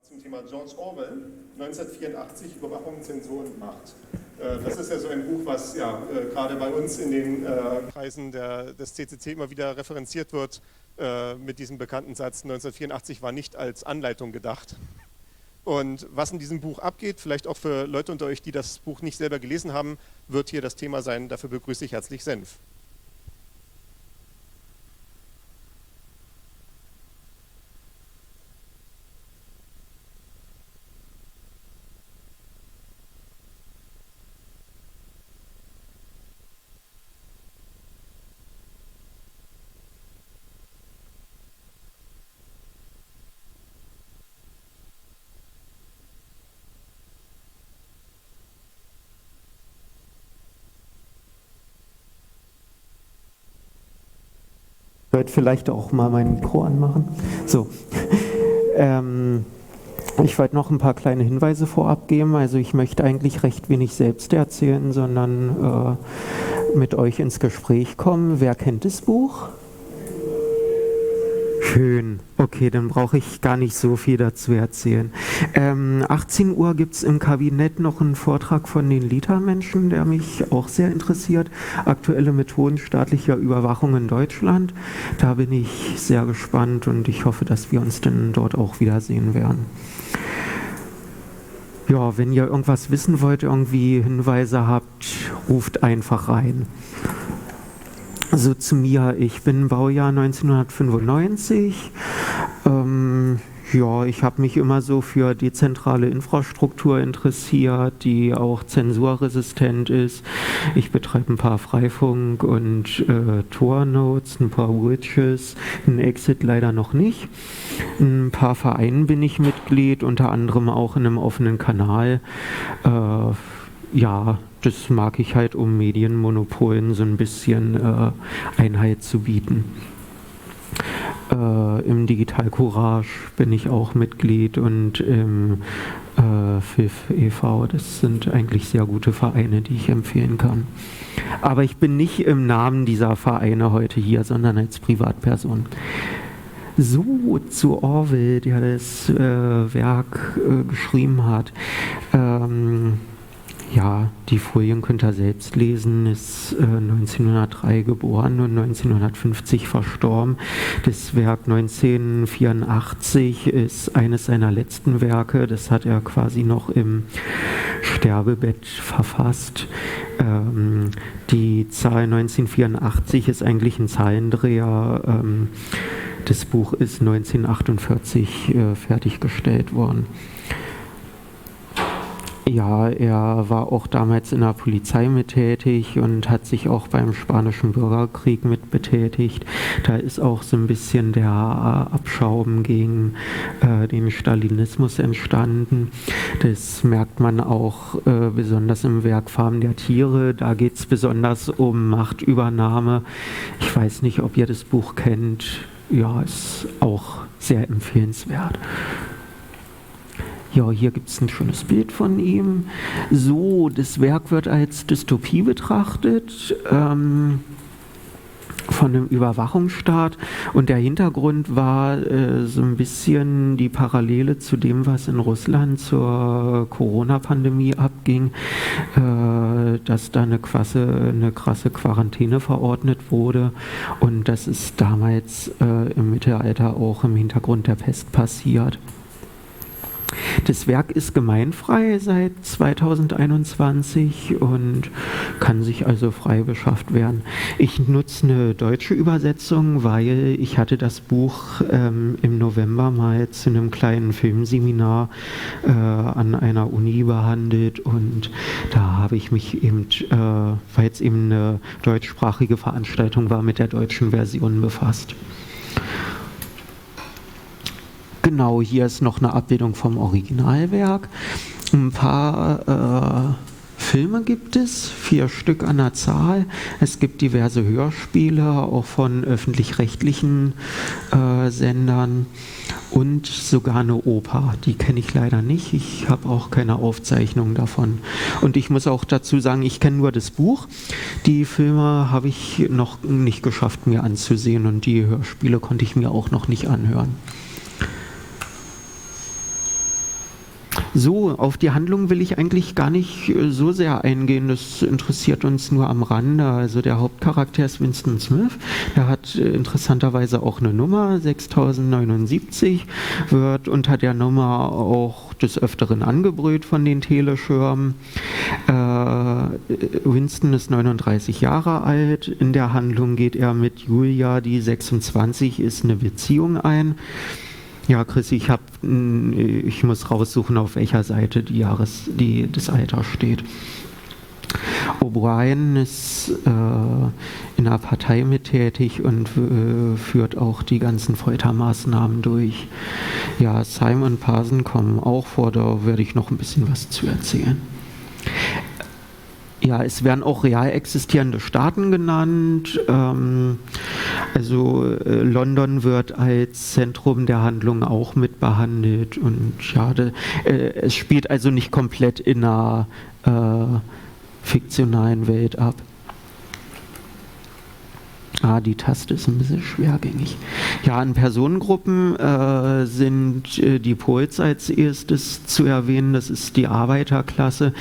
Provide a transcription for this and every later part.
Zum Thema George Orwell, 1984, Überwachung, Zensur und Macht. Das ist ja so ein Buch, was ja gerade bei uns in den Kreisen des CCC immer wieder referenziert wird, mit diesem bekannten Satz, 1984 war nicht als Anleitung gedacht. Und was in diesem Buch abgeht, vielleicht auch für Leute unter euch, die das Buch nicht selber gelesen haben, wird hier das Thema sein. Dafür begrüße ich herzlich Senf. Ich sollte vielleicht auch mal mein Mikro anmachen. So, ich wollte noch ein paar kleine Hinweise vorab geben. Also ich möchte eigentlich recht wenig selbst erzählen, sondern mit euch ins Gespräch kommen. Wer kennt das Buch? Schön. Okay, dann brauche ich gar nicht so viel dazu erzählen. 18 Uhr gibt es im Kabinett noch einen Vortrag von den LITA-Menschen, der mich auch sehr interessiert. Aktuelle Methoden staatlicher Überwachung in Deutschland. Da bin ich sehr gespannt und ich hoffe, dass wir uns dann dort auch wiedersehen werden. Ja, wenn ihr irgendwas wissen wollt, irgendwie Hinweise habt, ruft einfach rein. Also zu mir, ich bin Baujahr 1995. Ja, ich habe mich immer so für dezentrale Infrastruktur interessiert, die auch zensurresistent ist. Ich betreibe ein paar Freifunk- und Tor-Nodes, ein paar Witches, ein Exit leider noch nicht. Ein paar Vereinen bin ich Mitglied, unter anderem auch in einem offenen Kanal. Ja, das mag ich halt, um Medienmonopolen so ein bisschen Einhalt zu bieten. Im Digital Courage bin ich auch Mitglied und im FIF e.V. Das sind eigentlich sehr gute Vereine, die ich empfehlen kann. Aber ich bin nicht im Namen dieser Vereine heute hier, sondern als Privatperson. So, zu Orwell, der das Werk geschrieben hat. Ja, die Folien könnt ihr selbst lesen, ist 1903 geboren und 1950 verstorben. Das Werk 1984 ist eines seiner letzten Werke, das hat er quasi noch im Sterbebett verfasst. Die Zahl 1984 ist eigentlich ein Zahlendreher. Das Buch ist 1948 fertiggestellt worden. Ja, er war auch damals in der Polizei mit tätig und hat sich auch beim Spanischen Bürgerkrieg mit betätigt. Da ist auch so ein bisschen der Abschaum gegen den Stalinismus entstanden. Das merkt man auch besonders im Werk Farben der Tiere. Da geht es besonders um Machtübernahme. Ich weiß nicht, ob ihr das Buch kennt. Ja, ist auch sehr empfehlenswert. Ja, hier gibt es ein schönes Bild von ihm. So, das Werk wird als Dystopie betrachtet, von einem Überwachungsstaat. Und der Hintergrund war so ein bisschen die Parallele zu dem, was in Russland zur Corona-Pandemie abging, dass da eine krasse Quarantäne verordnet wurde. Und das ist damals im Mittelalter auch im Hintergrund der Pest passiert. Das Werk ist gemeinfrei seit 2021 und kann sich also frei beschafft werden. Ich nutze eine deutsche Übersetzung, weil ich hatte das Buch im November mal zu einem kleinen Filmseminar an einer Uni behandelt und da habe ich mich eben, weil es eben eine deutschsprachige Veranstaltung war, mit der deutschen Version befasst. Genau, hier ist noch eine Abbildung vom Originalwerk. Ein paar Filme gibt es, 4 Stück an der Zahl. Es gibt diverse Hörspiele, auch von öffentlich-rechtlichen Sendern und sogar eine Oper. Die kenne ich leider nicht. Ich habe auch keine Aufzeichnung davon. Und ich muss auch dazu sagen, ich kenne nur das Buch. Die Filme habe ich noch nicht geschafft, mir anzusehen und die Hörspiele konnte ich mir auch noch nicht anhören. So, auf die Handlung will ich eigentlich gar nicht so sehr eingehen, das interessiert uns nur am Rande. Also der Hauptcharakter ist Winston Smith, der hat interessanterweise auch eine Nummer, 6079, wird unter der Nummer auch des Öfteren angebrüllt von den Teleschirmen. Winston ist 39 Jahre alt, in der Handlung geht er mit Julia, die 26 ist, eine Beziehung ein. Ja, Chris, ich muss raussuchen, auf welcher Seite das Alter steht. O'Brien ist in der Partei mit tätig und führt auch die ganzen Foltermaßnahmen durch. Ja, Simon und Parson kommen auch vor, da werde ich noch ein bisschen was zu erzählen. Ja, es werden auch real existierende Staaten genannt. London wird als Zentrum der Handlung auch mit behandelt. Und ja, es spielt also nicht komplett in einer fiktionalen Welt ab. Die Taste ist ein bisschen schwergängig. Ja, in Personengruppen sind die Poets als erstes zu erwähnen. Das ist die Arbeiterklasse,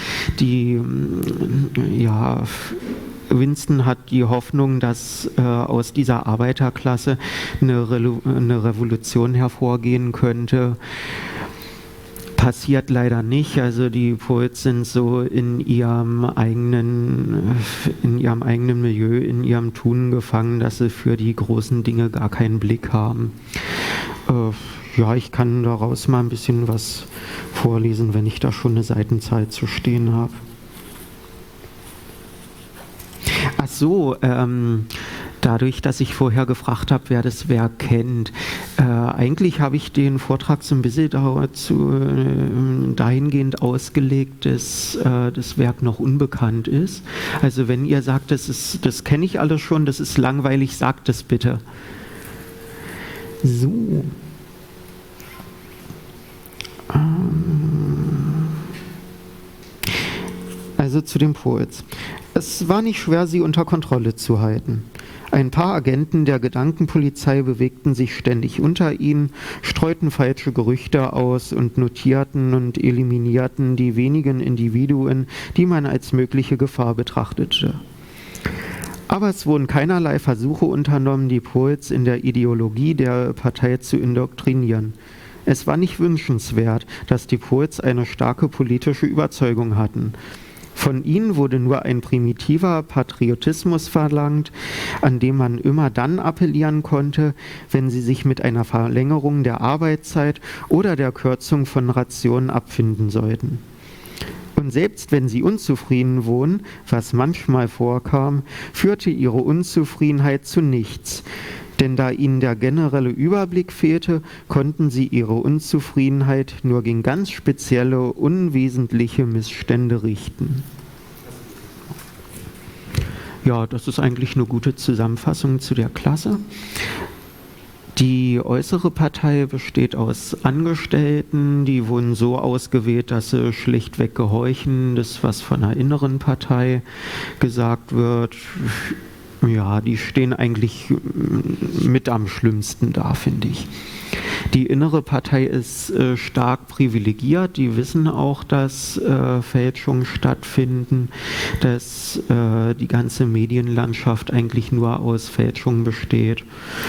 Winston hat die Hoffnung, dass aus dieser Arbeiterklasse eine Revolution hervorgehen könnte. Passiert leider nicht, also die Poets sind so in ihrem eigenen Milieu, in ihrem Tun gefangen, dass sie für die großen Dinge gar keinen Blick haben. Ich kann daraus mal ein bisschen was vorlesen, wenn ich da schon eine Seitenzahl zu stehen habe. Ach so, dadurch, dass ich vorher gefragt habe, wer das Werk kennt. Eigentlich habe ich den Vortrag so ein bisschen dahingehend ausgelegt, dass das Werk noch unbekannt ist. Also wenn ihr sagt, das kenne ich alles schon, das ist langweilig, sagt es bitte. So. Also zu den Poets. Es war nicht schwer, sie unter Kontrolle zu halten. Ein paar Agenten der Gedankenpolizei bewegten sich ständig unter ihnen, streuten falsche Gerüchte aus und notierten und eliminierten die wenigen Individuen, die man als mögliche Gefahr betrachtete. Aber es wurden keinerlei Versuche unternommen, die Poets in der Ideologie der Partei zu indoktrinieren. Es war nicht wünschenswert, dass die Poets eine starke politische Überzeugung hatten. Von ihnen wurde nur ein primitiver Patriotismus verlangt, an dem man immer dann appellieren konnte, wenn sie sich mit einer Verlängerung der Arbeitszeit oder der Kürzung von Rationen abfinden sollten. Und selbst wenn sie unzufrieden wurden, was manchmal vorkam, führte ihre Unzufriedenheit zu nichts. Denn da ihnen der generelle Überblick fehlte, konnten sie ihre Unzufriedenheit nur gegen ganz spezielle, unwesentliche Missstände richten. Ja, das ist eigentlich eine gute Zusammenfassung zu der Klasse. Die äußere Partei besteht aus Angestellten, die wurden so ausgewählt, dass sie schlichtweg gehorchen, das was von der inneren Partei gesagt wird. Ja, die stehen eigentlich mit am schlimmsten da, finde ich. Die innere Partei ist stark privilegiert, die wissen auch, dass Fälschungen stattfinden, dass die ganze Medienlandschaft eigentlich nur aus Fälschungen besteht.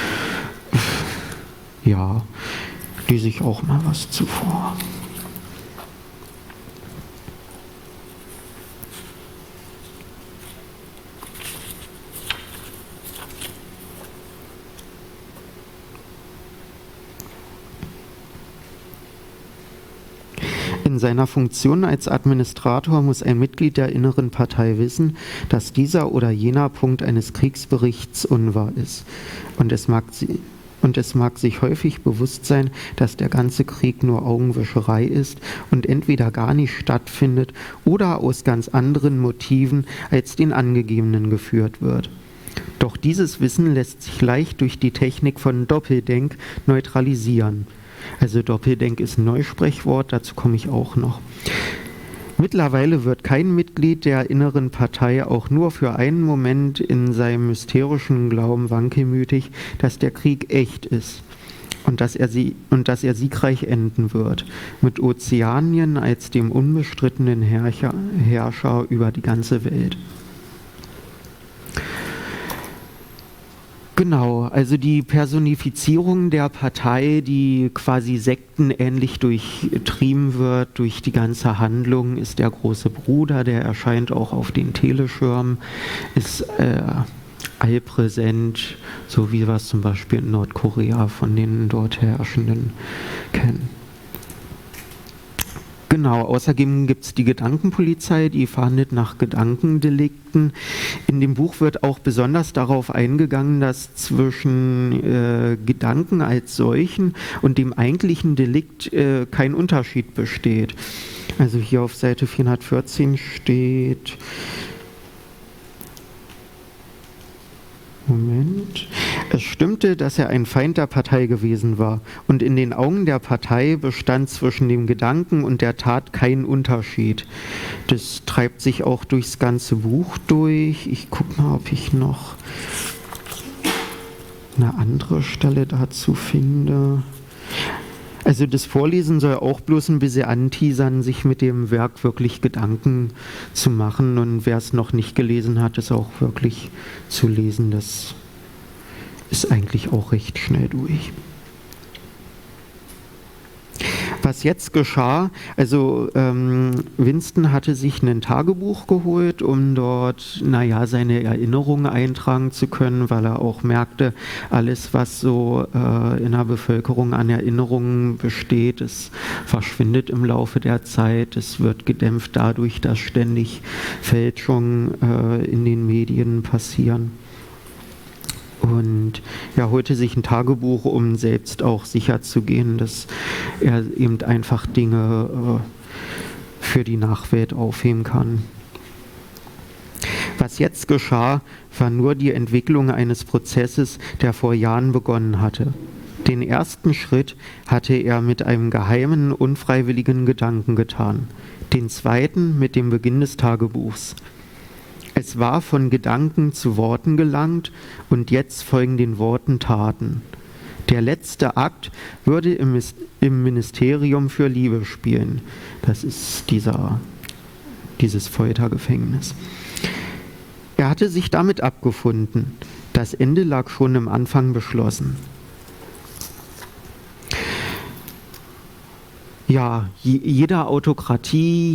Ja, lese ich auch mal was zuvor. In seiner Funktion als Administrator muss ein Mitglied der inneren Partei wissen, dass dieser oder jener Punkt eines Kriegsberichts unwahr ist. Und es mag sich häufig bewusst sein, dass der ganze Krieg nur Augenwischerei ist und entweder gar nicht stattfindet oder aus ganz anderen Motiven als den angegebenen geführt wird. Doch dieses Wissen lässt sich leicht durch die Technik von Doppeldenk neutralisieren. Also Doppeldenk ist ein Neusprechwort, dazu komme ich auch noch. Mittlerweile wird kein Mitglied der inneren Partei auch nur für einen Moment in seinem mysterischen Glauben wankelmütig, dass der Krieg echt ist. und dass er siegreich enden wird, mit Ozeanien als dem unbestrittenen Herrscher über die ganze Welt. Genau, also die Personifizierung der Partei, die quasi sektenähnlich durchtrieben wird durch die ganze Handlung, ist der große Bruder, der erscheint auch auf den Teleschirmen, ist allpräsent, so wie wir es zum Beispiel in Nordkorea von den dort Herrschenden kennen. Genau, außerdem gibt es die Gedankenpolizei, die fahndet nach Gedankendelikten. In dem Buch wird auch besonders darauf eingegangen, dass zwischen Gedanken als solchen und dem eigentlichen Delikt kein Unterschied besteht. Also hier auf Seite 414 steht... Moment. Es stimmte, dass er ein Feind der Partei gewesen war, und in den Augen der Partei bestand zwischen dem Gedanken und der Tat kein Unterschied. Das treibt sich auch durchs ganze Buch durch. Ich gucke mal, ob ich noch eine andere Stelle dazu finde. Also das Vorlesen soll auch bloß ein bisschen anteasern, sich mit dem Werk wirklich Gedanken zu machen, und wer es noch nicht gelesen hat, es auch wirklich zu lesen, das ist eigentlich auch recht schnell durch. Was jetzt geschah, also Winston hatte sich ein Tagebuch geholt, um dort, seine Erinnerungen eintragen zu können, weil er auch merkte, alles, was so in der Bevölkerung an Erinnerungen besteht, es verschwindet im Laufe der Zeit, es wird gedämpft dadurch, dass ständig Fälschungen in den Medien passieren. Und er holte sich ein Tagebuch, um selbst auch sicherzugehen, dass er eben einfach Dinge für die Nachwelt aufheben kann. Was jetzt geschah, war nur die Entwicklung eines Prozesses, der vor Jahren begonnen hatte. Den ersten Schritt hatte er mit einem geheimen, unfreiwilligen Gedanken getan. Den zweiten mit dem Beginn des Tagebuchs. Es war von Gedanken zu Worten gelangt, und jetzt folgen den Worten Taten. Der letzte Akt würde im Ministerium für Liebe spielen. Das ist dieses Foltergefängnis. Er hatte sich damit abgefunden. Das Ende lag schon im Anfang beschlossen. Ja, jede Autokratie,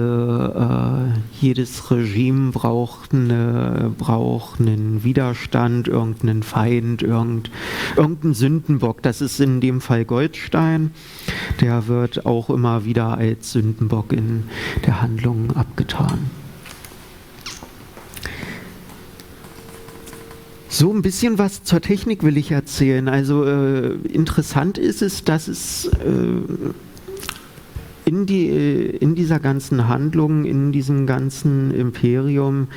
jedes Regime braucht einen Widerstand, irgendeinen Feind, irgendeinen Sündenbock. Das ist in dem Fall Goldstein. Der wird auch immer wieder als Sündenbock in der Handlung abgetan. So ein bisschen was zur Technik will ich erzählen. Also interessant ist es, dass es in dieser ganzen Handlung, in diesem ganzen Imperium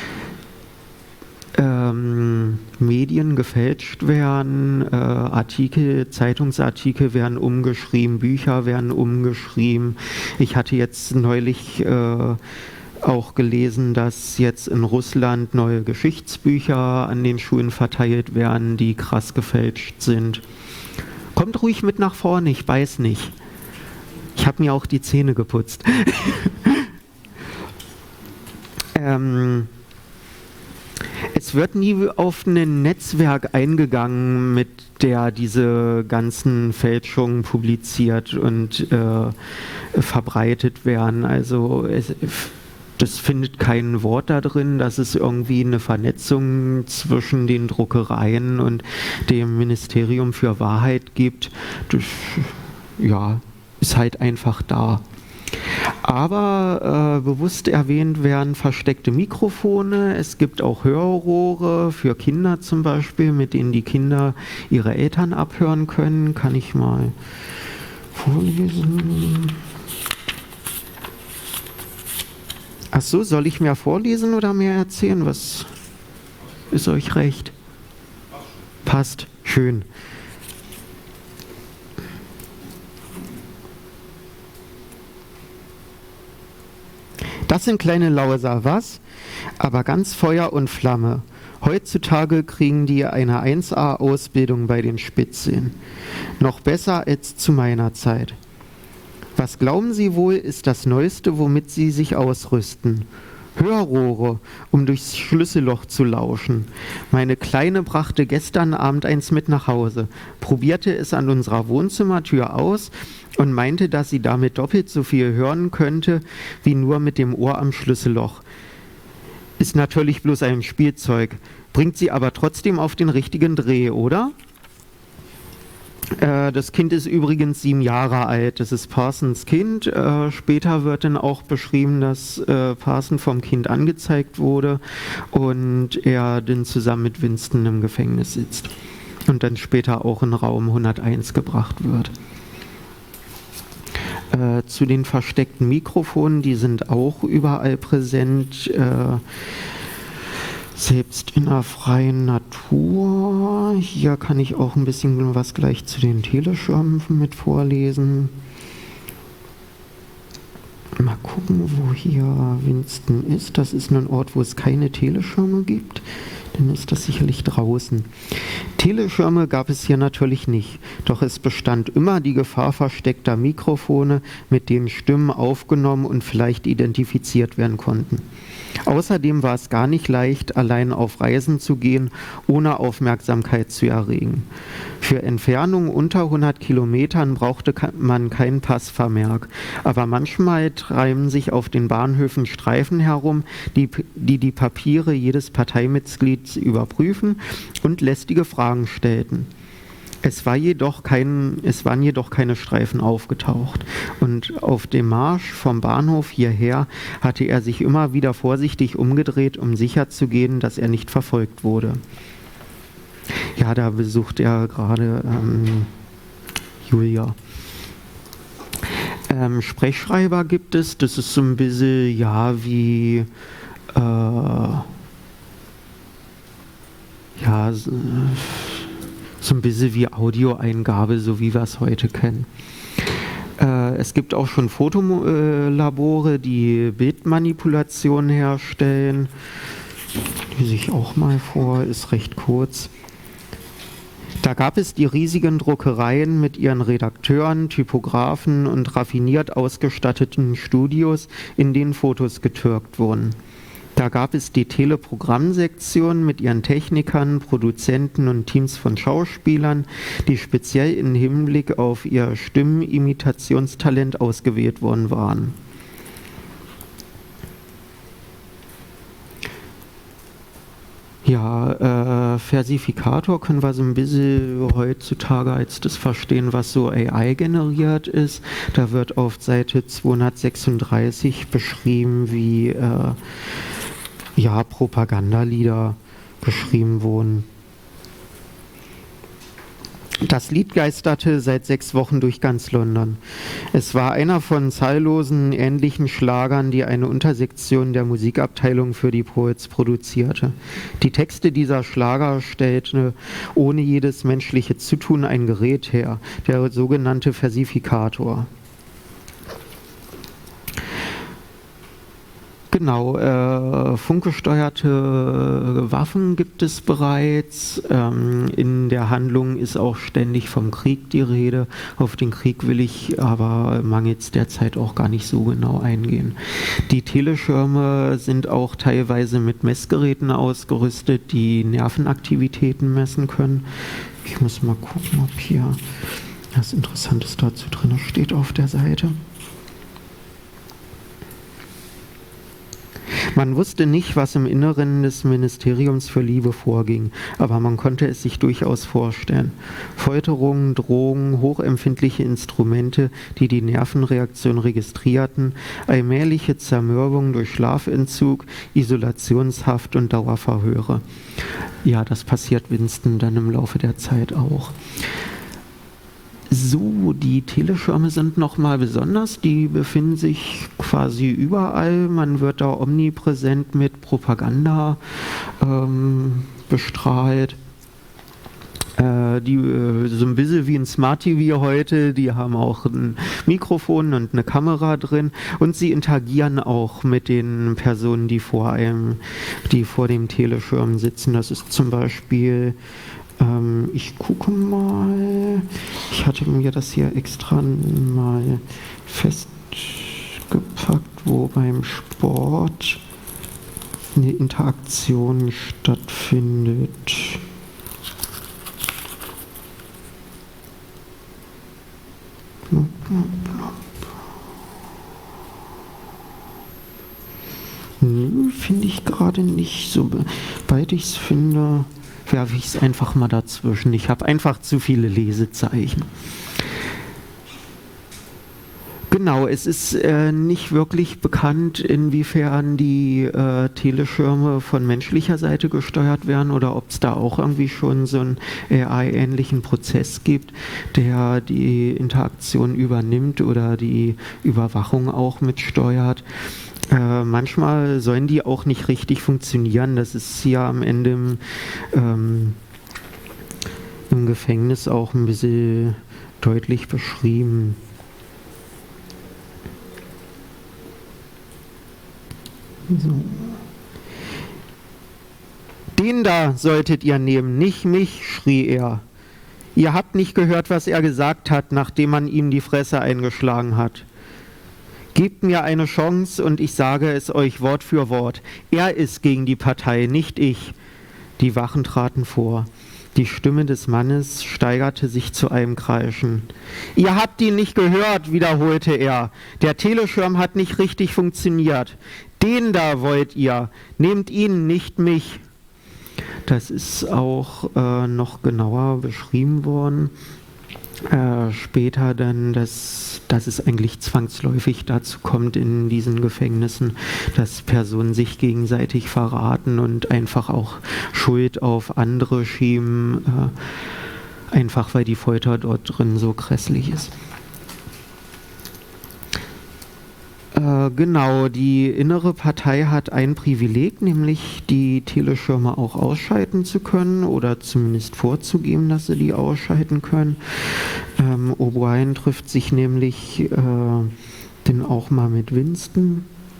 Medien gefälscht werden, Zeitungsartikel werden umgeschrieben, Bücher werden umgeschrieben. Ich hatte jetzt neulich auch gelesen, dass jetzt in Russland neue Geschichtsbücher an den Schulen verteilt werden, die krass gefälscht sind. Kommt ruhig mit nach vorne, ich weiß nicht. Ich habe mir auch die Zähne geputzt. Es wird nie auf ein Netzwerk eingegangen, mit der diese ganzen Fälschungen publiziert und verbreitet werden. Also das findet kein Wort da drin, dass es irgendwie eine Vernetzung zwischen den Druckereien und dem Ministerium für Wahrheit gibt. Das, ist halt einfach da. Aber bewusst erwähnt werden versteckte Mikrofone. Es gibt auch Hörrohre für Kinder zum Beispiel, mit denen die Kinder ihre Eltern abhören können. Kann ich mal vorlesen. Ach so, soll ich mehr vorlesen oder mehr erzählen? Was ist euch recht? Passt. Schön. Das sind kleine Lauser, was? Aber ganz Feuer und Flamme. Heutzutage kriegen die eine 1A-Ausbildung bei den Spitzseen. Noch besser als zu meiner Zeit. Was glauben Sie wohl, ist das Neueste, womit Sie sich ausrüsten? Hörrohre, um durchs Schlüsselloch zu lauschen. Meine Kleine brachte gestern Abend eins mit nach Hause, probierte es an unserer Wohnzimmertür aus und meinte, dass sie damit doppelt so viel hören könnte, wie nur mit dem Ohr am Schlüsselloch. Ist natürlich bloß ein Spielzeug, bringt sie aber trotzdem auf den richtigen Dreh, oder? Das Kind ist übrigens 7 Jahre alt, das ist Parsons Kind. Später wird dann auch beschrieben, dass Parson vom Kind angezeigt wurde und er dann zusammen mit Winston im Gefängnis sitzt und dann später auch in Raum 101 gebracht wird. Zu den versteckten Mikrofonen, die sind auch überall präsent. Selbst in der freien Natur. Hier kann ich auch ein bisschen was gleich zu den Teleschirmen mit vorlesen. Mal gucken, wo hier Winston ist. Das ist ein Ort, wo es keine Teleschirme gibt. Dann ist das sicherlich draußen. Teleschirme gab es hier natürlich nicht, doch es bestand immer die Gefahr versteckter Mikrofone, mit denen Stimmen aufgenommen und vielleicht identifiziert werden konnten. Außerdem war es gar nicht leicht, allein auf Reisen zu gehen, ohne Aufmerksamkeit zu erregen. Für Entfernungen unter 100 Kilometern brauchte man keinen Passvermerk, aber manchmal treiben sich auf den Bahnhöfen Streifen herum, die Papiere jedes Parteimitglieds überprüfen und lästige Fragen stellten. Es waren jedoch keine Streifen aufgetaucht und auf dem Marsch vom Bahnhof hierher hatte er sich immer wieder vorsichtig umgedreht, um sicherzugehen, dass er nicht verfolgt wurde. Ja, da besucht er gerade Julia. Sprechschreiber gibt es, das ist so ein bisschen, ja, wie so ein bisschen wie Audioeingabe, so wie wir es heute kennen. Es gibt auch schon Fotolabore, die Bildmanipulationen herstellen. Lese ich auch mal vor, ist recht kurz. Da gab es die riesigen Druckereien mit ihren Redakteuren, Typografen und raffiniert ausgestatteten Studios, in denen Fotos getürkt wurden. Da gab es die Teleprogrammsektion mit ihren Technikern, Produzenten und Teams von Schauspielern, die speziell im Hinblick auf ihr Stimmenimitationstalent ausgewählt worden waren. Ja, Versifikator können wir so ein bisschen heutzutage als das verstehen, was so AI generiert ist. Da wird auf Seite 236 beschrieben, wie Propagandalieder geschrieben wurden. Das Lied geisterte seit 6 Wochen durch ganz London. Es war einer von zahllosen ähnlichen Schlagern, die eine Untersektion der Musikabteilung für die Poets produzierte. Die Texte dieser Schlager stellte ohne jedes menschliche Zutun ein Gerät her, der sogenannte Versifikator. Genau, funkgesteuerte Waffen gibt es bereits. In der Handlung ist auch ständig vom Krieg die Rede. Auf den Krieg will ich aber mangels der Zeit auch gar nicht so genau eingehen. Die Teleschirme sind auch teilweise mit Messgeräten ausgerüstet, die Nervenaktivitäten messen können. Ich muss mal gucken, ob hier was Interessantes dazu drin steht auf der Seite. Man wusste nicht, was im Inneren des Ministeriums für Liebe vorging, aber man konnte es sich durchaus vorstellen. Folterungen, Drohungen, hochempfindliche Instrumente, die die Nervenreaktion registrierten, allmähliche Zermürbung durch Schlafentzug, Isolationshaft und Dauerverhöre. Ja, das passiert Winston dann im Laufe der Zeit auch. So, die Teleschirme sind nochmal besonders, die befinden sich quasi überall, man wird da omnipräsent mit Propaganda bestrahlt. Die so ein bisschen wie ein Smart TV heute, die haben auch ein Mikrofon und eine Kamera drin und sie interagieren auch mit den Personen, die vor dem Teleschirm sitzen. Das ist zum Beispiel, ich gucke mal, ich hatte mir das hier extra mal festgepackt, wo beim Sport eine Interaktion stattfindet. Nö, finde ich gerade nicht. Sobald ich es finde, werfe ich es einfach mal dazwischen. Ich habe einfach zu viele Lesezeichen. Genau, es ist nicht wirklich bekannt, inwiefern die Teleschirme von menschlicher Seite gesteuert werden oder ob es da auch irgendwie schon so einen AI-ähnlichen Prozess gibt, der die Interaktion übernimmt oder die Überwachung auch mitsteuert. Manchmal sollen die auch nicht richtig funktionieren. Das ist ja am Ende im Gefängnis auch ein bisschen deutlich beschrieben. So. Den da solltet ihr nehmen, nicht mich, schrie er. Ihr habt nicht gehört, was er gesagt hat, nachdem man ihm die Fresse eingeschlagen hat. Gebt mir eine Chance und ich sage es euch Wort für Wort. Er ist gegen die Partei, nicht ich. Die Wachen traten vor. Die Stimme des Mannes steigerte sich zu einem Kreischen. Ihr habt ihn nicht gehört, wiederholte er. Der Teleschirm hat nicht richtig funktioniert. Den da wollt ihr. Nehmt ihn, nicht mich. Das ist auch noch genauer beschrieben worden. Später dann, dass es eigentlich zwangsläufig dazu kommt in diesen Gefängnissen, dass Personen sich gegenseitig verraten und einfach auch Schuld auf andere schieben, einfach weil die Folter dort drin so grässlich ist. Genau, die innere Partei hat ein Privileg, nämlich die Teleschirme auch ausschalten zu können oder zumindest vorzugeben, dass sie die ausschalten können. O'Brien trifft sich nämlich dann auch mal mit Winston.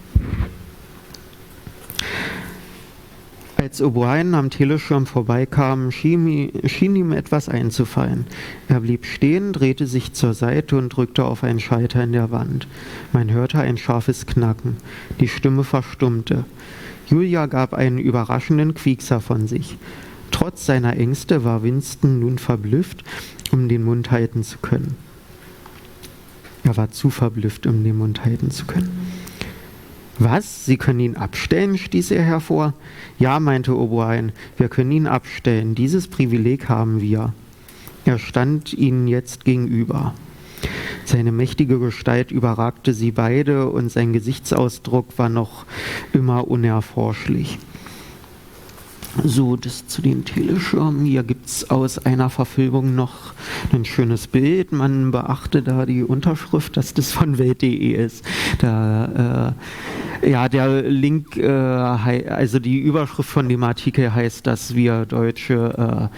Als O'Brien am Teleschirm vorbeikam, schien ihm etwas einzufallen. Er blieb stehen, drehte sich zur Seite und drückte auf einen Schalter in der Wand. Man hörte ein scharfes Knacken. Die Stimme verstummte. Julia gab einen überraschenden Quiekser von sich. Trotz seiner Ängste war Winston nun verblüfft, um den Mund halten zu können. Er war zu verblüfft, um den Mund halten zu können. Was? Sie können ihn abstellen? Stieß er hervor. Ja, meinte O'Brien, wir können ihn abstellen. Dieses Privileg haben wir. Er stand ihnen jetzt gegenüber. Seine mächtige Gestalt überragte sie beide und sein Gesichtsausdruck war noch immer unerforschlich. So, das zu den Teleschirmen. Hier gibt es aus einer Verfilmung noch ein schönes Bild. Man beachte da die Unterschrift, dass das von Welt.de ist. Da, der Link, also die Überschrift von dem Artikel heißt, dass wir Deutsche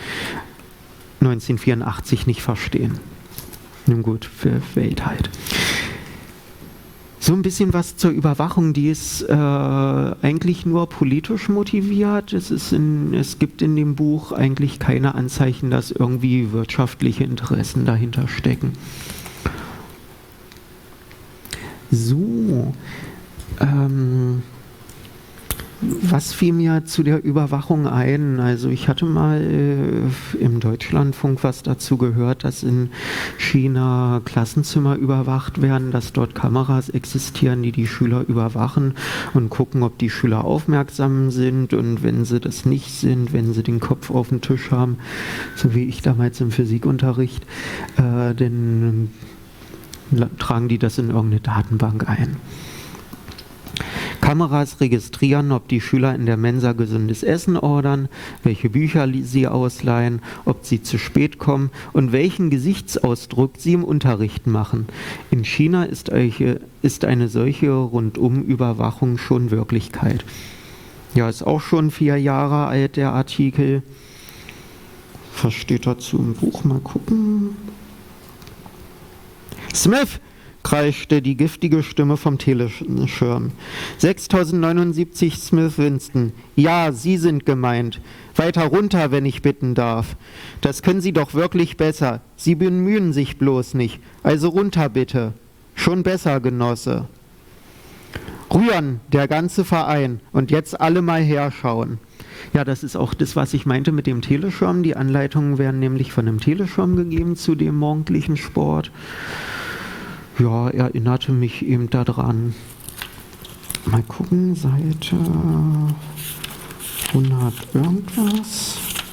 1984 nicht verstehen. Nun gut, für Welt halt. So ein bisschen was zur Überwachung, die ist eigentlich nur politisch motiviert. Es gibt in dem Buch eigentlich keine Anzeichen, dass irgendwie wirtschaftliche Interessen dahinter stecken. So, was fiel mir zu der Überwachung ein? Also ich hatte mal im Deutschlandfunk was dazu gehört, dass in China Klassenzimmer überwacht werden, dass dort Kameras existieren, die Schüler überwachen und gucken, ob die Schüler aufmerksam sind und wenn sie das nicht sind, wenn sie den Kopf auf dem Tisch haben, so wie ich damals im Physikunterricht, dann tragen die das in irgendeine Datenbank ein. Kameras registrieren, ob die Schüler in der Mensa gesundes Essen ordern, welche Bücher sie ausleihen, ob sie zu spät kommen und welchen Gesichtsausdruck sie im Unterricht machen. In China ist eine solche Rundum-Überwachung schon Wirklichkeit. Ja, ist auch schon 4 Jahre alt, der Artikel. Was steht dazu im Buch? Mal gucken. Smith! Kreischte die giftige Stimme vom Teleschirm. 6079 Smith Winston. Ja, Sie sind gemeint. Weiter runter, wenn ich bitten darf. Das können Sie doch wirklich besser. Sie bemühen sich bloß nicht. Also runter bitte. Schon besser, Genosse. Rühren, der ganze Verein. Und jetzt alle mal herschauen. Ja, das ist auch das, was ich meinte mit dem Teleschirm. Die Anleitungen werden nämlich von einem Teleschirm gegeben zu dem morgendlichen Sport. Ja, erinnerte mich eben daran. Mal gucken, Seite 100 irgendwas.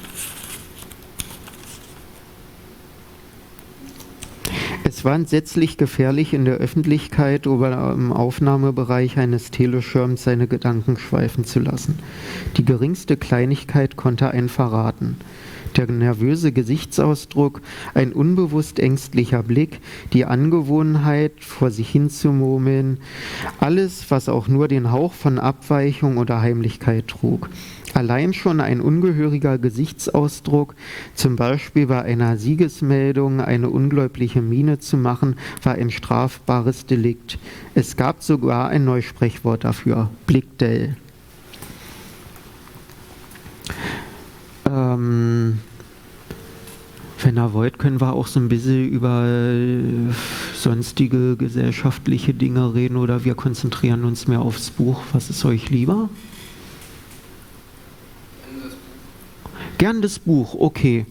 Es war entsetzlich gefährlich, in der Öffentlichkeit oder im Aufnahmebereich eines Teleschirms seine Gedanken schweifen zu lassen. Die geringste Kleinigkeit konnte einen verraten. Der nervöse Gesichtsausdruck, ein unbewusst ängstlicher Blick, die Angewohnheit, vor sich hin zu murmeln, alles, was auch nur den Hauch von Abweichung oder Heimlichkeit trug. Allein schon ein ungehöriger Gesichtsausdruck, zum Beispiel bei einer Siegesmeldung eine ungläubige Miene zu machen, war ein strafbares Delikt. Es gab sogar ein Neusprechwort dafür, Blickdell. Wenn ihr wollt, können wir auch so ein bisschen über sonstige gesellschaftliche Dinge reden oder wir konzentrieren uns mehr aufs Buch. Was ist euch lieber? Gern das Buch, okay.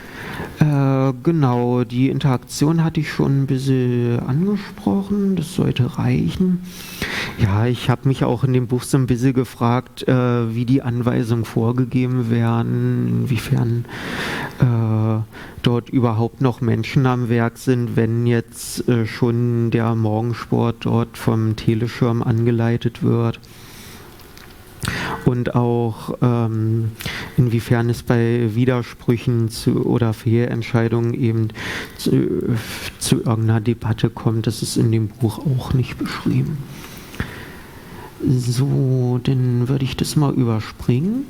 Genau, die Interaktion hatte ich schon ein bisschen angesprochen, das sollte reichen. Ja, ich habe mich auch in dem Buch so ein bisschen gefragt, wie die Anweisungen vorgegeben werden, inwiefern dort überhaupt noch Menschen am Werk sind, wenn jetzt schon der Morgensport dort vom Teleschirm angeleitet wird. Und auch inwiefern es bei Widersprüchen oder Fehlentscheidungen eben zu irgendeiner Debatte kommt, das ist in dem Buch auch nicht beschrieben. So, dann würde ich das mal überspringen.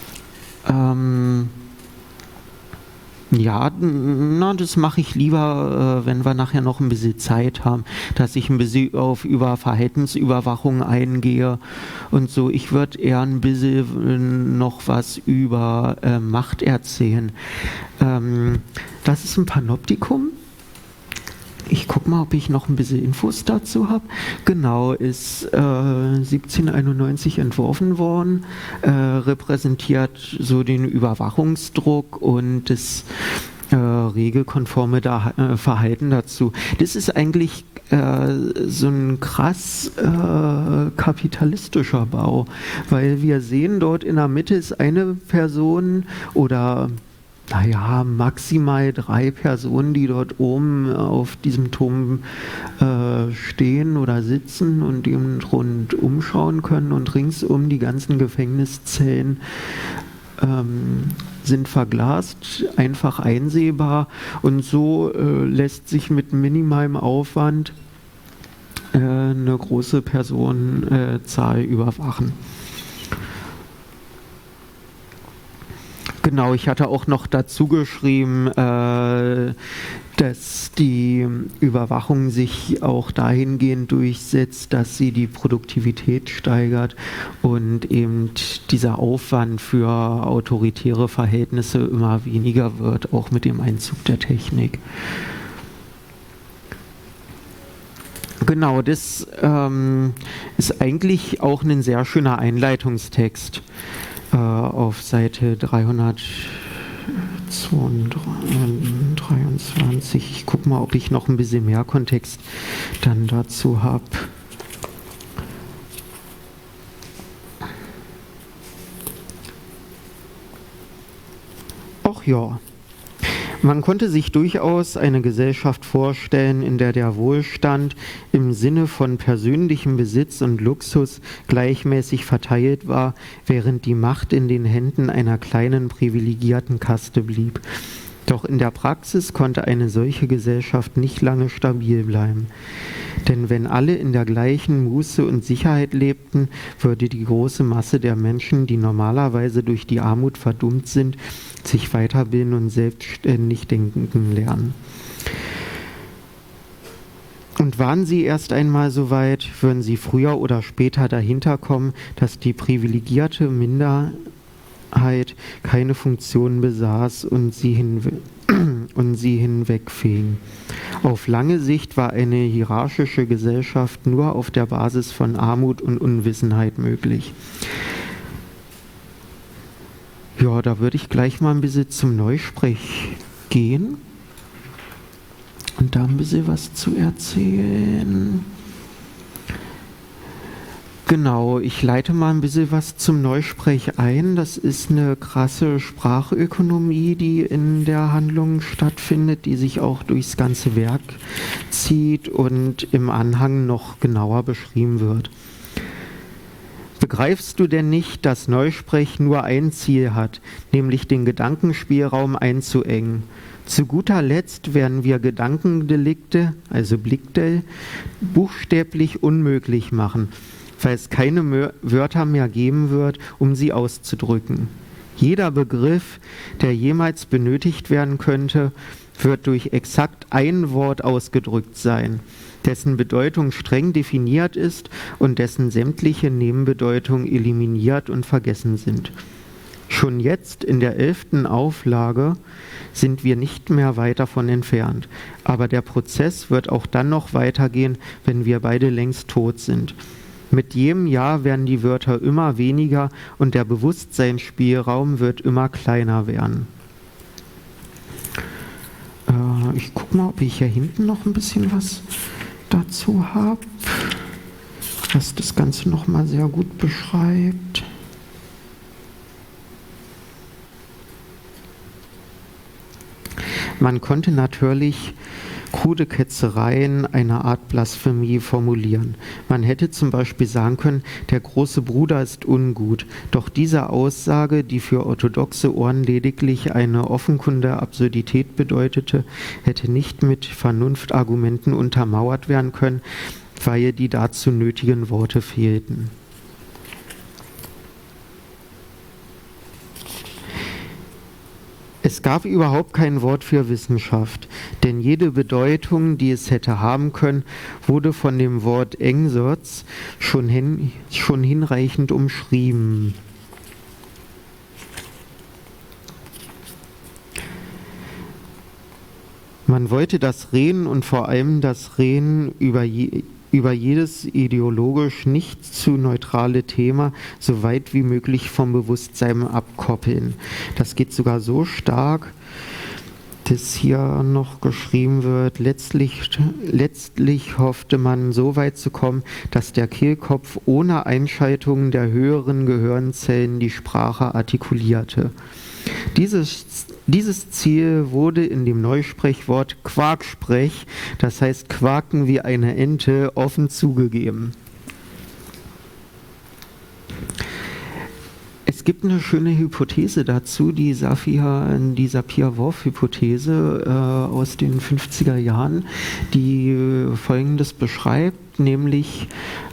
Ja, das mache ich lieber, wenn wir nachher noch ein bisschen Zeit haben, dass ich ein bisschen über Verhaltensüberwachung eingehe und so. Ich würde eher ein bisschen noch was über Macht erzählen. Das ist ein Panoptikum. Ich gucke mal, ob ich noch ein bisschen Infos dazu habe. Genau, ist 1791 entworfen worden, repräsentiert so den Überwachungsdruck und das regelkonforme Verhalten dazu. Das ist eigentlich so ein krass kapitalistischer Bau, weil wir sehen, dort in der Mitte ist eine Person oder maximal 3 Personen, die dort oben auf diesem Turm stehen oder sitzen und eben rundum schauen können und ringsum die ganzen Gefängniszellen sind verglast, einfach einsehbar und so lässt sich mit minimalem Aufwand eine große Personenzahl überwachen. Genau, ich hatte auch noch dazu geschrieben, dass die Überwachung sich auch dahingehend durchsetzt, dass sie die Produktivität steigert und eben dieser Aufwand für autoritäre Verhältnisse immer weniger wird, auch mit dem Einzug der Technik. Genau, das ist eigentlich auch ein sehr schöner Einleitungstext. Auf Seite 323. Ich gucke mal, ob ich noch ein bisschen mehr Kontext dann dazu habe. Ach ja. Man konnte sich durchaus eine Gesellschaft vorstellen, in der der Wohlstand im Sinne von persönlichem Besitz und Luxus gleichmäßig verteilt war, während die Macht in den Händen einer kleinen privilegierten Kaste blieb. Doch in der Praxis konnte eine solche Gesellschaft nicht lange stabil bleiben. Denn wenn alle in der gleichen Muße und Sicherheit lebten, würde die große Masse der Menschen, die normalerweise durch die Armut verdummt sind, sich weiterbilden und selbstständig denken lernen. Und waren sie erst einmal so weit, würden sie früher oder später dahinter kommen, dass die privilegierte Minderheit keine Funktion besaß und sie hinwegfegen. Auf lange Sicht war eine hierarchische Gesellschaft nur auf der Basis von Armut und Unwissenheit möglich. Ja, da würde ich gleich mal ein bisschen zum Neusprech gehen und da ein bisschen was zu erzählen. Genau, ich leite mal ein bisschen was zum Neusprech ein. Das ist eine krasse Sprachökonomie, die in der Handlung stattfindet, die sich auch durchs ganze Werk zieht und im Anhang noch genauer beschrieben wird. Begreifst du denn nicht, dass Neusprech nur ein Ziel hat, nämlich den Gedankenspielraum einzuengen? Zu guter Letzt werden wir Gedankendelikte, also Blickdel, buchstäblich unmöglich machen, weil es keine Wörter mehr geben wird, um sie auszudrücken. Jeder Begriff, der jemals benötigt werden könnte, wird durch exakt ein Wort ausgedrückt sein, dessen Bedeutung streng definiert ist und dessen sämtliche Nebenbedeutungen eliminiert und vergessen sind. Schon jetzt in der 11. Auflage sind wir nicht mehr weit davon entfernt, aber der Prozess wird auch dann noch weitergehen, wenn wir beide längst tot sind. Mit jedem Jahr werden die Wörter immer weniger und der Bewusstseinsspielraum wird immer kleiner werden. Ich gucke mal, ob ich hier hinten noch ein bisschen was dazu habe, was das Ganze nochmal sehr gut beschreibt. Man konnte natürlich krude Ketzereien, eine Art Blasphemie formulieren. Man hätte zum Beispiel sagen können, der große Bruder ist ungut. Doch diese Aussage, die für orthodoxe Ohren lediglich eine offenkundige Absurdität bedeutete, hätte nicht mit Vernunftargumenten untermauert werden können, weil ihr die dazu nötigen Worte fehlten. Es gab überhaupt kein Wort für Wissenschaft, denn jede Bedeutung, die es hätte haben können, wurde von dem Wort Engsatz schon hinreichend umschrieben. Man wollte das Reden und vor allem das Reden über jedes ideologisch nicht zu neutrale Thema so weit wie möglich vom Bewusstsein abkoppeln. Das geht sogar so stark, dass hier noch geschrieben wird, letztlich hoffte man so weit zu kommen, dass der Kehlkopf ohne Einschaltung der höheren Gehirnzellen die Sprache artikulierte. Dieses Ziel wurde in dem Neusprechwort Quarksprech, das heißt Quaken wie eine Ente, offen zugegeben. Es gibt eine schöne Hypothese dazu, die Sapir-Whorf-Hypothese aus den 50er Jahren, die Folgendes beschreibt, nämlich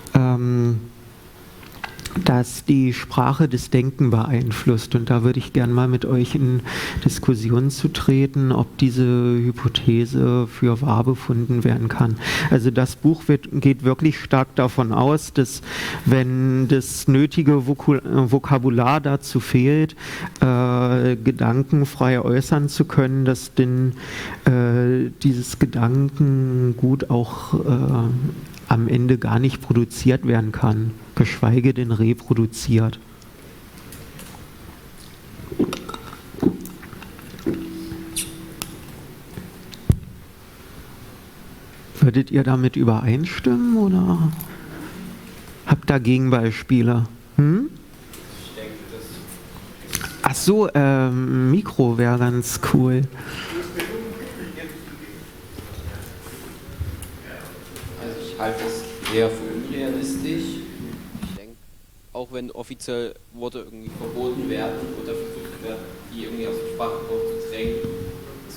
dass die Sprache das Denken beeinflusst. Und da würde ich gerne mal mit euch in Diskussion zu treten, ob diese Hypothese für wahr befunden werden kann. Also das Buch geht wirklich stark davon aus, dass wenn das nötige Vokabular dazu fehlt, Gedanken frei äußern zu können, dass denn dieses Gedankengut auch am Ende gar nicht produziert werden kann, geschweige denn reproduziert. Würdet ihr damit übereinstimmen oder habt ihr Gegenbeispiele? Ich denke, Ach so, Mikro wäre ganz cool. Also ich halte es eher für unrealistisch. Ich denke, auch wenn offiziell Worte irgendwie verboten werden oder versucht werden, die irgendwie aus dem Sprachgebrauch zu drängen,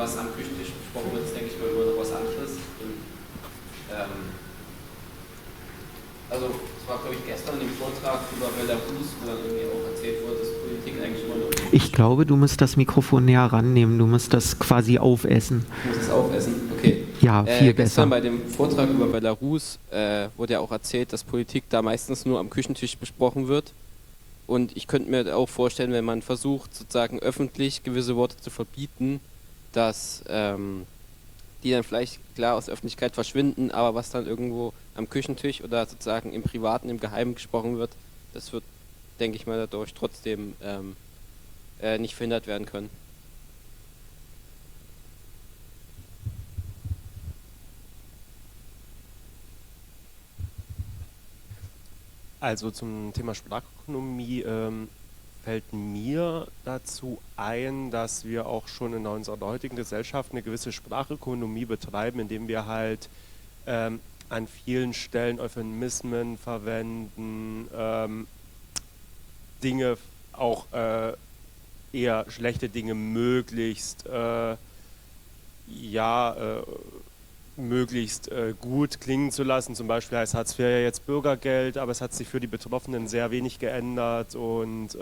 was am Küchentisch besprochen wird, ist, denke ich mal, immer noch was anderes. Und, also, es war, glaube ich, gestern im Vortrag über Belarus, wo dann irgendwie auch erzählt wurde, dass Politik eigentlich immer nur... Ich glaube, du musst das Mikrofon näher rannehmen, du musst das quasi aufessen. Ich muss es aufessen, okay. Ja, viel besser. Gestern bei dem Vortrag über Belarus wurde ja auch erzählt, dass Politik da meistens nur am Küchentisch besprochen wird. Und ich könnte mir auch vorstellen, wenn man versucht, sozusagen öffentlich gewisse Worte zu verbieten, dass die dann vielleicht klar aus der Öffentlichkeit verschwinden, aber was dann irgendwo am Küchentisch oder sozusagen im Privaten, im Geheimen gesprochen wird, das wird, denke ich mal, dadurch trotzdem nicht verhindert werden können. Also zum Thema Sprachökonomie fällt mir dazu ein, dass wir auch schon in unserer heutigen Gesellschaft eine gewisse Sprachökonomie betreiben, indem wir halt an vielen Stellen Euphemismen verwenden, Dinge auch eher schlechte Dinge möglichst möglichst gut klingen zu lassen. Zum Beispiel heißt Hartz IV ja jetzt Bürgergeld, aber es hat sich für die Betroffenen sehr wenig geändert und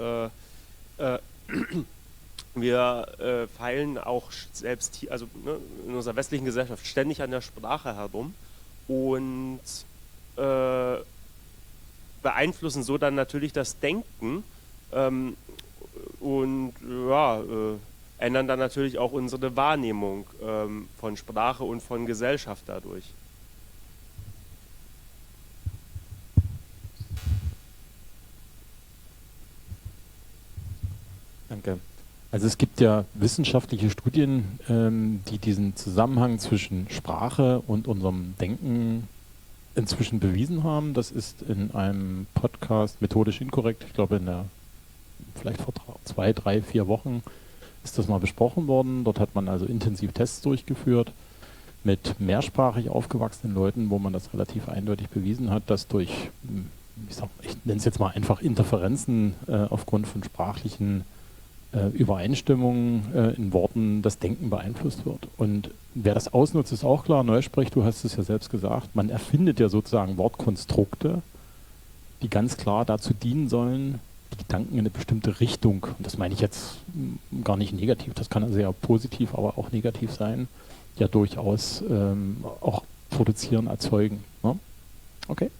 wir feilen auch selbst hier, also in unserer westlichen Gesellschaft ständig an der Sprache herum und beeinflussen so dann natürlich das Denken und ja, ändern dann natürlich auch unsere Wahrnehmung von Sprache und von Gesellschaft dadurch. Danke. Also es gibt ja wissenschaftliche Studien, die diesen Zusammenhang zwischen Sprache und unserem Denken inzwischen bewiesen haben. Das ist in einem Podcast Methodisch Inkorrekt, ich glaube vielleicht vor 2, 3, 4 Wochen ist das mal besprochen worden. Dort hat man also intensiv Tests durchgeführt mit mehrsprachig aufgewachsenen Leuten, wo man das relativ eindeutig bewiesen hat, dass durch, ich nenne es jetzt mal einfach Interferenzen aufgrund von sprachlichen Übereinstimmungen in Worten das Denken beeinflusst wird. Und wer das ausnutzt, ist auch klar. Neusprech, du hast es ja selbst gesagt, man erfindet ja sozusagen Wortkonstrukte, die ganz klar dazu dienen sollen, die Gedanken in eine bestimmte Richtung, und das meine ich jetzt gar nicht negativ, das kann sehr positiv, aber auch negativ sein, ja durchaus auch produzieren, erzeugen. Ne? Okay.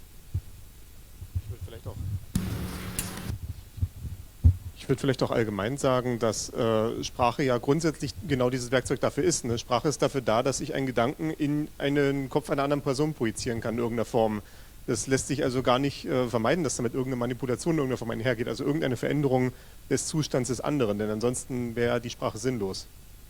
Ich würde vielleicht auch allgemein sagen, dass Sprache ja grundsätzlich genau dieses Werkzeug dafür ist. Ne? Sprache ist dafür da, dass ich einen Gedanken in einen Kopf einer anderen Person projizieren kann in irgendeiner Form. Das lässt sich also gar nicht vermeiden, dass damit irgendeine Manipulation in irgendeiner Form einhergeht, also irgendeine Veränderung des Zustands des anderen, denn ansonsten wäre die Sprache sinnlos.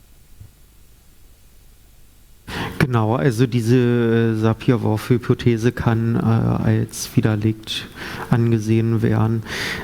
Genau, also diese Sapir-Whorf-Hypothese kann als widerlegt angesehen werden.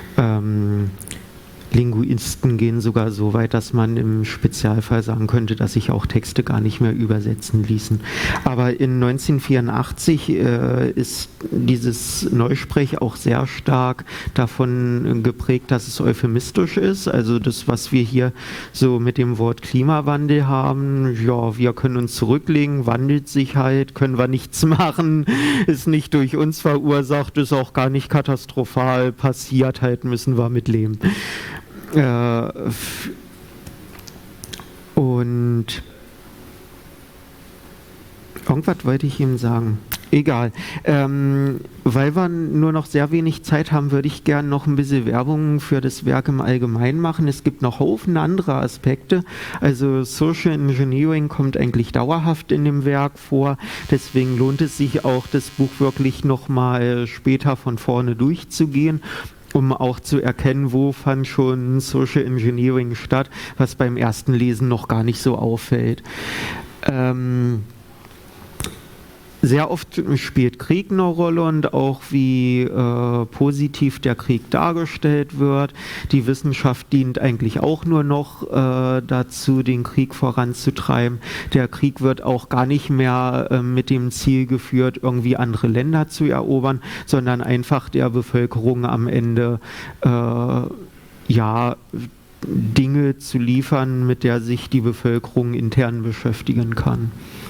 Linguisten gehen sogar so weit, dass man im Spezialfall sagen könnte, dass sich auch Texte gar nicht mehr übersetzen ließen. Aber in 1984 ist dieses Neusprech auch sehr stark davon geprägt, dass es euphemistisch ist. Also das, was wir hier so mit dem Wort Klimawandel haben, ja, wir können uns zurücklegen, wandelt sich halt, können wir nichts machen, ist nicht durch uns verursacht, ist auch gar nicht katastrophal, passiert halt, müssen wir mit leben. Und irgendwas wollte ich ihm sagen. Egal. Weil wir nur noch sehr wenig Zeit haben, würde ich gerne noch ein bisschen Werbung für das Werk im Allgemeinen machen. Es gibt noch Haufen andere Aspekte. Also Social Engineering kommt eigentlich dauerhaft in dem Werk vor. Deswegen lohnt es sich auch, das Buch wirklich nochmal später von vorne durchzugehen, um auch zu erkennen, wo fand schon Social Engineering statt, was beim ersten Lesen noch gar nicht so auffällt. Sehr oft spielt Krieg eine Rolle und auch wie positiv der Krieg dargestellt wird. Die Wissenschaft dient eigentlich auch nur noch dazu, den Krieg voranzutreiben. Der Krieg wird auch gar nicht mehr mit dem Ziel geführt, irgendwie andere Länder zu erobern, sondern einfach der Bevölkerung am Ende Dinge zu liefern, mit der sich die Bevölkerung intern beschäftigen kann.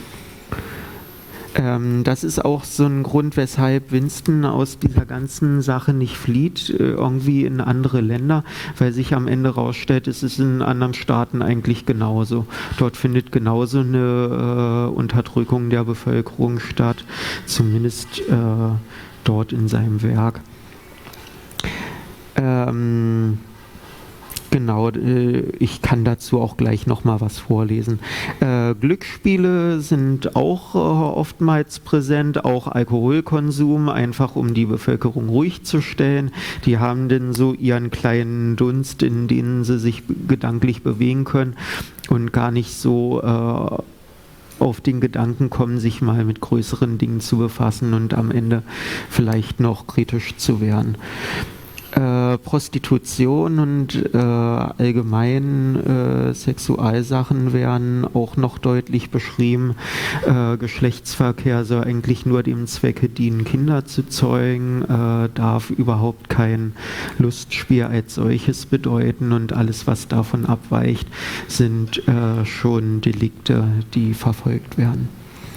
Das ist auch so ein Grund, weshalb Winston aus dieser ganzen Sache nicht flieht, irgendwie in andere Länder, weil sich am Ende herausstellt, es ist in anderen Staaten eigentlich genauso. Dort findet genauso eine Unterdrückung der Bevölkerung statt, zumindest dort in seinem Werk. Genau, ich kann dazu auch gleich noch mal was vorlesen. Glücksspiele sind auch oftmals präsent, auch Alkoholkonsum, einfach um die Bevölkerung ruhig zu stellen. Die haben dann so ihren kleinen Dunst, in den sie sich gedanklich bewegen können und gar nicht so auf den Gedanken kommen, sich mal mit größeren Dingen zu befassen und am Ende vielleicht noch kritisch zu werden. Prostitution und allgemein Sexualsachen werden auch noch deutlich beschrieben. Geschlechtsverkehr soll eigentlich nur dem Zwecke dienen, Kinder zu zeugen, darf überhaupt kein Lustspiel als solches bedeuten und alles, was davon abweicht, sind schon Delikte, die verfolgt werden.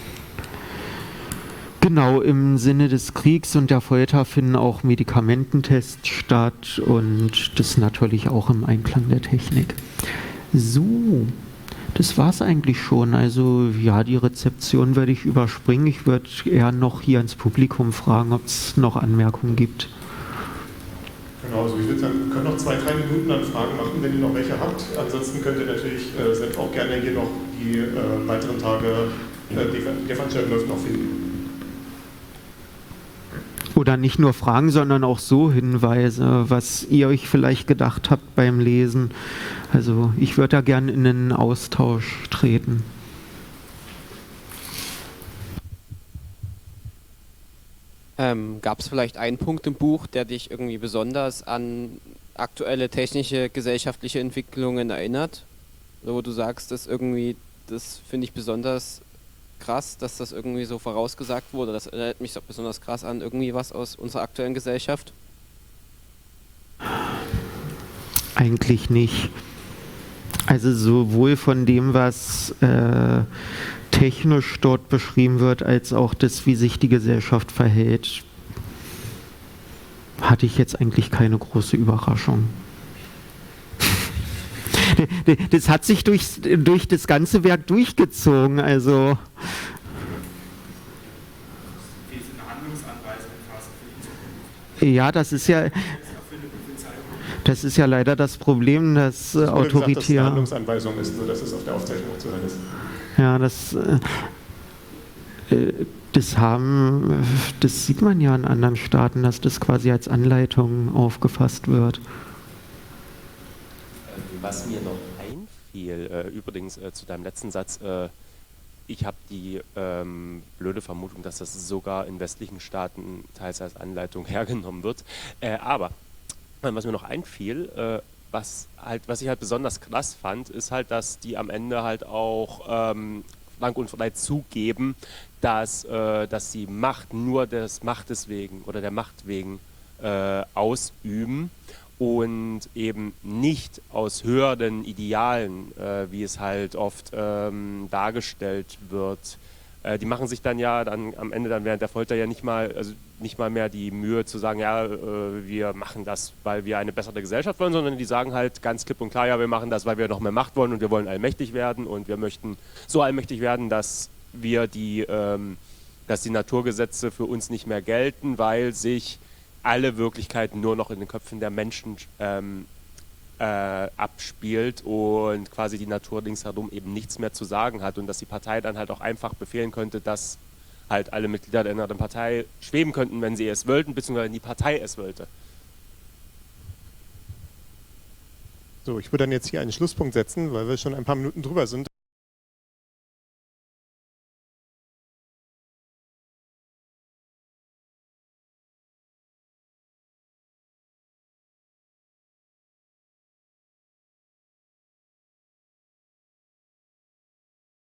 Genau, im Sinne des Kriegs und der Folter finden auch Medikamententests statt und das natürlich auch im Einklang der Technik. So, das war es eigentlich schon. Also ja, die Rezeption werde ich überspringen. Ich würde eher noch hier ins Publikum fragen, ob es noch Anmerkungen gibt. Genau, also ich würde sagen, wir können noch 2-3 Minuten an Fragen machen, wenn ihr noch welche habt. Ansonsten könnt ihr natürlich selbst auch gerne hier noch die weiteren Tage, die Veranstaltung läuft noch finden. Oder nicht nur Fragen, sondern auch so Hinweise, was ihr euch vielleicht gedacht habt beim Lesen. Also ich würde da gerne in einen Austausch treten. Gab es vielleicht einen Punkt im Buch, der dich irgendwie besonders an aktuelle technische, gesellschaftliche Entwicklungen erinnert? Oder wo du sagst, das finde ich besonders krass, dass das irgendwie so vorausgesagt wurde. Das erinnert mich so besonders krass an irgendwie was aus unserer aktuellen Gesellschaft. Eigentlich nicht. Also sowohl von dem, was technisch dort beschrieben wird, als auch das, wie sich die Gesellschaft verhält, hatte ich jetzt eigentlich keine große Überraschung. Das hat sich durch das ganze Werk durchgezogen, also. Ja, das ist ja leider das Problem, dass autoritär. Dass es eine Handlungsanweisung ist, nur dass es auf der Aufzeichnung zu hören ist. Ja, das sieht man ja in anderen Staaten, dass das quasi als Anleitung aufgefasst wird. Was mir noch einfiel, übrigens zu deinem letzten Satz, ich habe die blöde Vermutung, dass das sogar in westlichen Staaten teils als Anleitung hergenommen wird. Aber was mir noch einfiel, was ich halt besonders krass fand, ist halt, dass die am Ende halt auch lang und frei zugeben, dass sie Macht nur des Machtes wegen oder der Macht wegen ausüben und eben nicht aus höheren Idealen, wie es halt oft dargestellt wird. Die machen sich dann ja dann am Ende dann während der Folter ja nicht mal mehr die Mühe zu sagen, ja, wir machen das, weil wir eine bessere Gesellschaft wollen, sondern die sagen halt ganz klipp und klar, ja, wir machen das, weil wir noch mehr Macht wollen und wir wollen allmächtig werden und wir möchten so allmächtig werden, dass die Naturgesetze für uns nicht mehr gelten, weil sich alle Wirklichkeit nur noch in den Köpfen der Menschen abspielt und quasi die Natur ringsherum eben nichts mehr zu sagen hat und dass die Partei dann halt auch einfach befehlen könnte, dass halt alle Mitglieder der inneren Partei schweben könnten, wenn sie es wollten, beziehungsweise wenn die Partei es wollte. So, ich würde dann jetzt hier einen Schlusspunkt setzen, weil wir schon ein paar Minuten drüber sind.